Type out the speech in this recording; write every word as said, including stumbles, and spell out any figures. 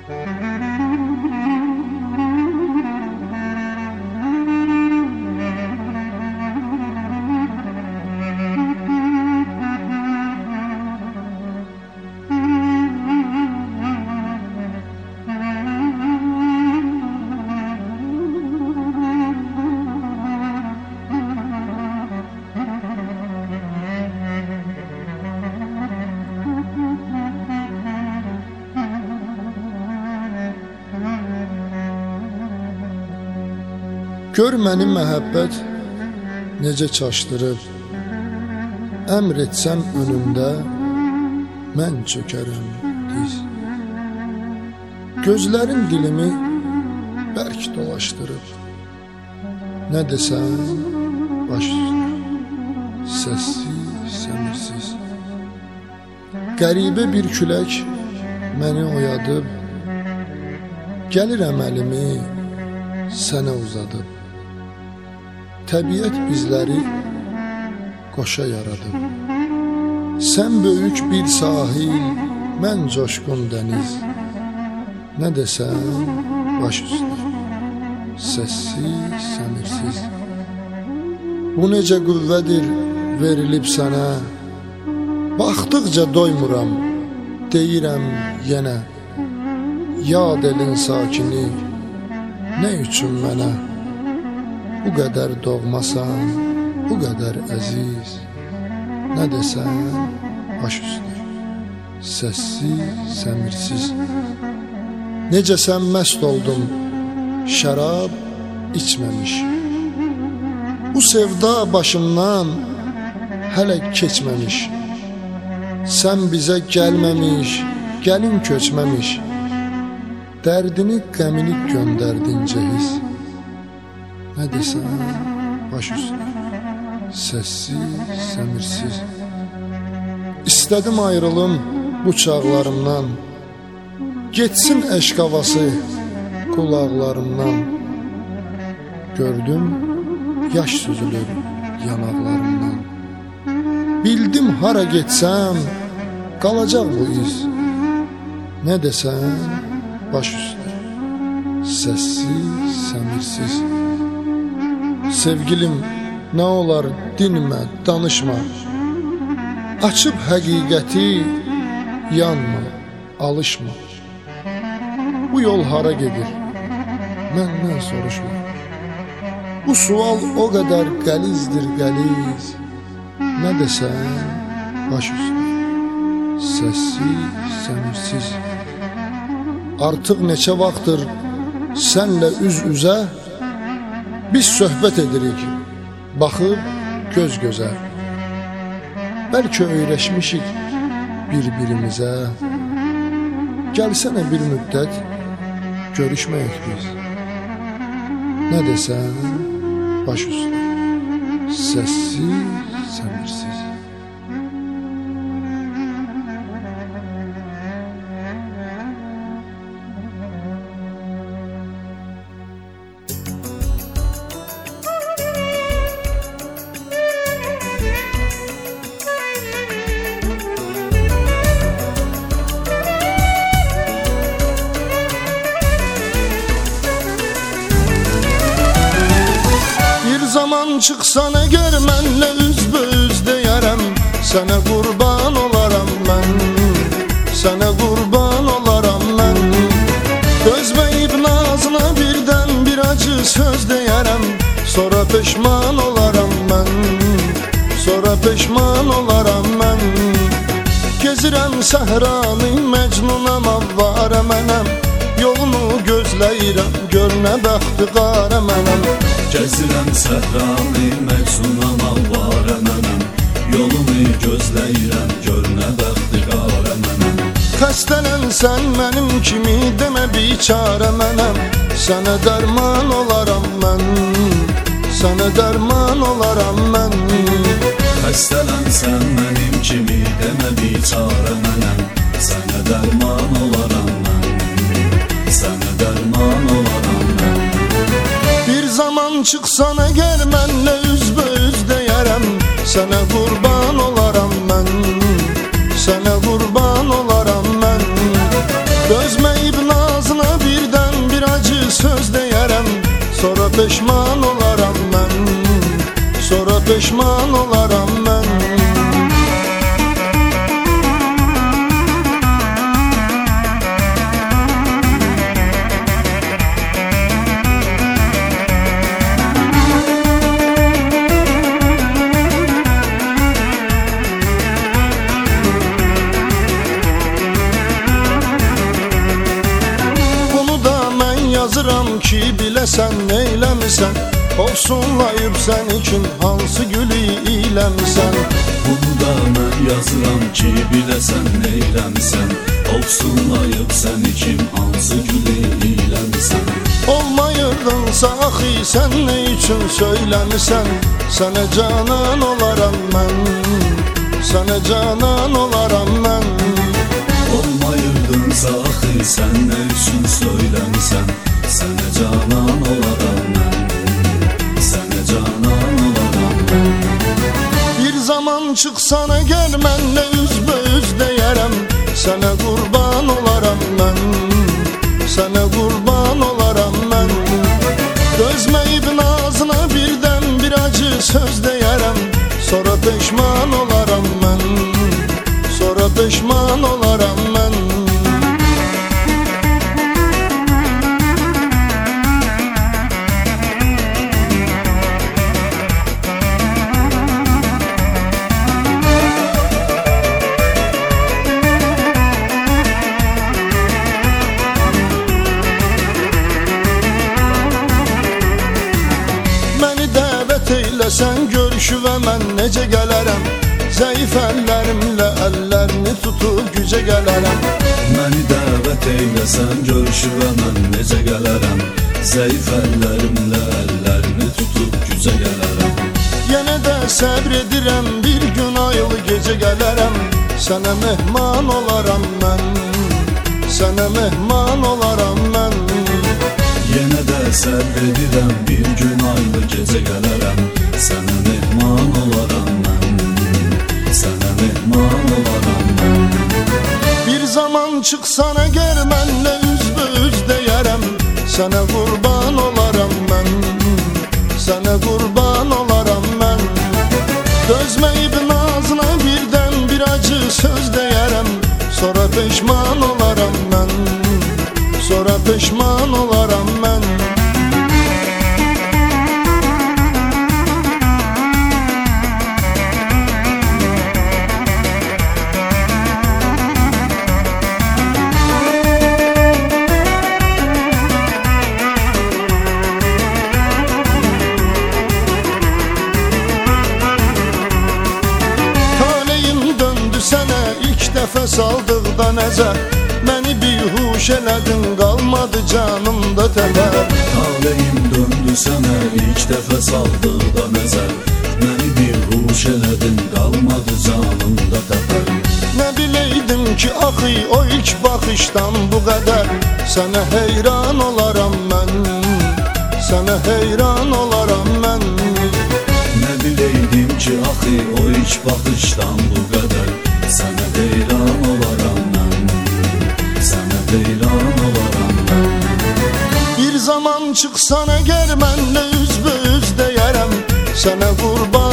Gör məni məhəbbət necə çaşdırıb, əmr etsəm önümdə mən çökərəm diz. Gözlərin dilimi bərk dolaşdırıb, nə desəm baş üstə, səssiz, səmirsiz. Qəribə bir külək məni oyadıb, gəlirəm əlimi sənə uzadıb. Təbiət bizləri qoşa yaradıb. Sən böyük bir sahil, mən coşqun dəniz. Nə desəm baş üstə, səssiz, səmirsiz. Bu necə qüvvədir verilib sənə, baxdıqca doymuram, deyirəm yenə. Yad elin sakini, nə üçün mənə? Bu qədər doğmasan, bu qədər əziz. Nə desəm baş üstə, səssiz, səmirsiz. Necə sən məst oldun, şərab içməmiş. Bu sevda başımdan hələ keçməmiş. Sən bizə gəlməmiş, gəlin köçməmiş. Dərdini, qəmini göndərdin cehiz. Nə desəm baş üstə, səssiz, səmirsiz. İstədim ayrılım bu çağlarımdan, getsin eşq havası qulaqlarımdan. Gördüm yaş süzülür yanaqlarımdan. Bildim hara getsəm qalacaq bu iz. Nə desəm baş üstə, səssiz, səmirsiz. Sevgilim, nə olar dinmə, danışma. Açıb həqiqəti, yanma, alışma. Bu yol hara gedir, məndən soruşma. Bu sual o qədər qəlizdir, qəliz. Nə desəm baş üstə, səssiz, səmirsiz. Artıq neçə vaxtdır sənlə üz-üzə biz söhbət edirik, baxıb göz gözə. Bəlkə öyrəşmişik bir-birimizə. Gəlsənə bir müddət görüşməyək biz. Nə desəm baş üstə, səssiz, səmirsiz. Zaman çıxsan əgər mənlə üzbəüz deyərəm, sənə qurban olaram mən, sənə qurban olaram mən. Dözməyib nazına birdən bir acı söz deyərəm, sonra peşman olaram mən, sonra peşman olaram mən. Gezirəm səhranı, məcnunam, avvarə mənəm, yolunu gözləyirəm, gör nə bəxti qarə mənəm. Gəzirəm səhranı, məcnunam, avvarə mənəm, yolunu gözləyirəm, gör nə bəxti qarə mənəm. Xəstələnsən mənim kimi demə biçarə mənəm, sənə dərman olaram mən, sənə dərman olaram mən. Xəstələnsən mənim kimi demə biçarə mənəm, sənə dərman olaram mən, sənə dərman olaram mən. Bir zaman çıxsan əgər mənlə üzbəüz deyərəm, sənə qurban olaram mən, sənə qurban olaram mən. Dözməyib naz peşman olaram mən, sonra peşman olaram mən. Yazıram ki biləsən neyləmisən, olsunlayıb səni kim hansı gülü iləmisən. Bunu da mən yazıram ki biləsən neyləmisən, olsunlayıb səni kim hansı gülü iləmisən. Olmayırdınsa axı sən nə üçün söyləmisən, sənə canan olaram mən, sənə canan olaram mən. Olmayırdınsa axı sən nə üçün söyləmisən, sənə canan olaram mən, sənə canan olaram mən. Bir zaman çıxsan əgər mənlə üzbəüz deyərəm, sənə qurban olaram mən, sənə qurban olaram mən. Dözməyib nazına birdən bir acı söz deyərəm, sonra peşman olaram mən, sonra peşman olaram mən. Sən görüşüvə mən necə gələrəm, zəif əllərimlə əllərini tutub gücə gələrəm. Məni dəvət eyləsən görüşüvə mən necə gələrəm, zəif əllərimlə əllərini tutub gücə gələrəm. Yenə də səbr edirəm, bir gün aylı gecə gələrəm, sənə mehman olaram mən, sənə mehman olaram mən. Yenə də səbr edirəm, bir gün aylı gecə gələrəm, sənə mehman olaram mən, sənə mehman olaram mən. Bir zaman çıxsan əgər mənlə üzbəüz deyərəm, sənə qurban olaram mən, sənə qurban olaram mən. Dözməyib nazına birdən bir acı söz deyərəm, sonra peşman olaram mən, sonra peşman olaram mən. Sənə ilk dəfə saldıqda nəzər, məni bihuş elədin, qalmadı canımda təbər. Taleyim döndü sənə ilk dəfə saldıqda nəzər, məni bihuş elədin, qalmadı canımda təbər. Nə biləydim ki axı o ilk baxışdan bu qədər, sənə heyran olaram mən, sənə heyran olaram mən. Nə biləydim ki axı o ilk baxışdan bu qədər, sənə heyran olaram mən, sənə heyran olaram mən. Bir zaman çıxsan əgər mənlə üzbəüz deyərəm, sənə qurban